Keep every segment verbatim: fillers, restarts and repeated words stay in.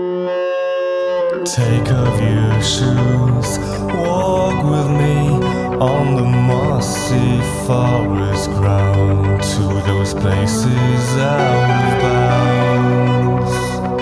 Take off your shoes, walk with me on the mossy forest ground to those places out of bounds.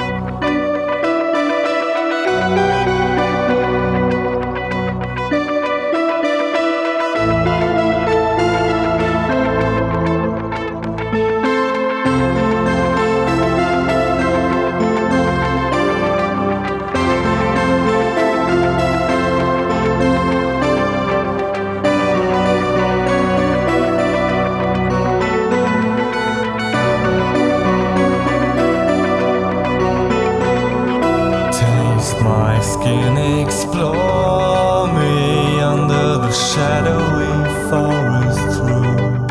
My skin, explore me under the shadowy forest roof,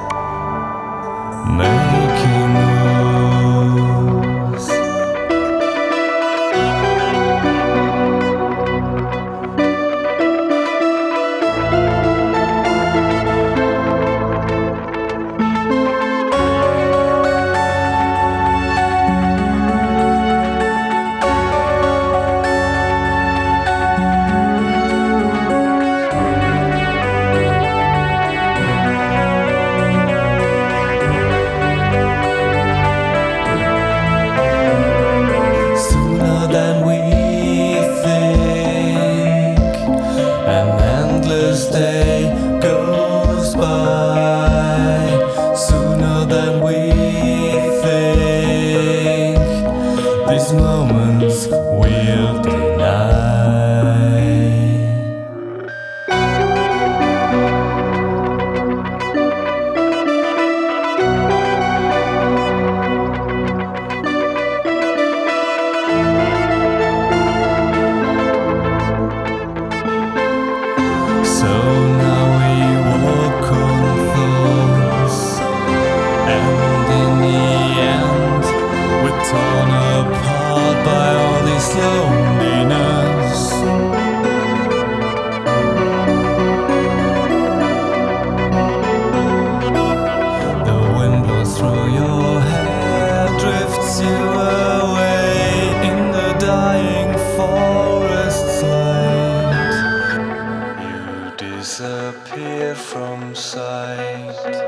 making moves. Day goes by sooner than we think. These moments we'll deny. So now we walk on thorns, and in the end we're torn apart by all this loneliness. The wind blows through your hair, drifts you away in the dying forest's light. Disappear from sight.